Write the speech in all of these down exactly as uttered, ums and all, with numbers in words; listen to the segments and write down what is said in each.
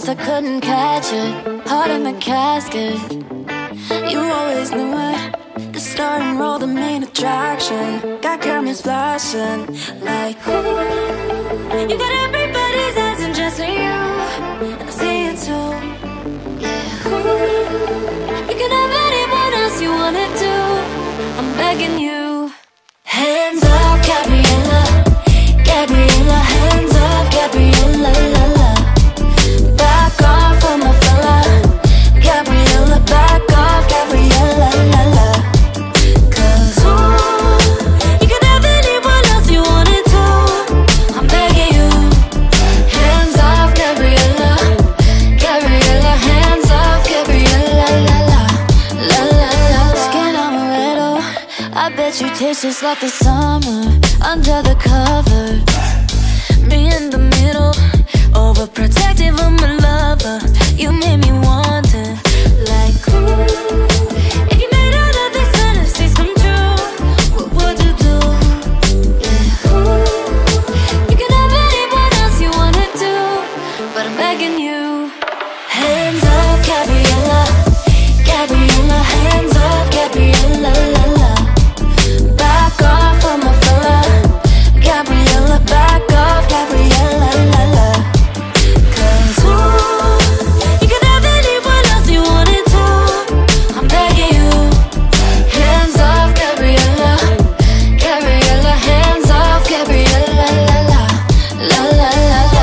I couldn't catch it. Heart in the casket. You always knew it. The star and roll, the main attraction. Got cameras flashing like ooh. You got everybody's eyes and just you, and I see it too. Yeah, ooh. You can have anyone else you wanted to. I'm begging you. Hands up, Gabriella, Gabriella. Hands up, Gabriella, la la. Back off from my fella, Gabriella. Back off, Gabriella, la la. Cause ooh, you can have anyone else you wanted to. I'm begging you. Hands off, Gabriella, Gabriella. Hands off, Gabriella, la la, la la la. Skin amaretto, I bet you taste just like the summer under the covers. Me in the middle, overprotective of my lover. You made me wonder, like ooh, if you made all of these fantasies come true, what would you do? Yeah, ooh, you can have anyone else you wanted to, but I'm begging you. Hands up, Gabriella, Gabriella. Hands up, Gabriella, la la. Back off from my fella, Gabriella. Back off, Gabriella, la la. Cause ooh, you can have anyone else you wanted to. I'm begging you. Hands off, Gabriella, Gabriella. Hands off, Gabriella, la la, la la la la,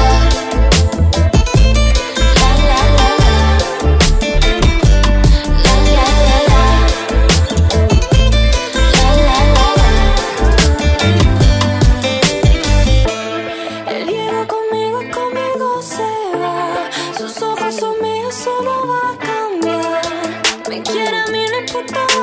la la la la, la la la la, la la la la. Él llega conmigo y conmigo se va. Sus ojos son míos, solo va a cambiar. Me quiere a mí, no importa